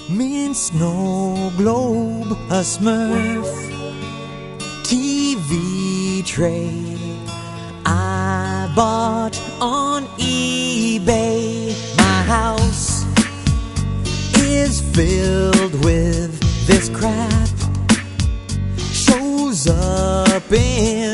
Me and Snow Globe, a Smurf TV tray I bought on eBay. My house is filled with this crap. Shows up in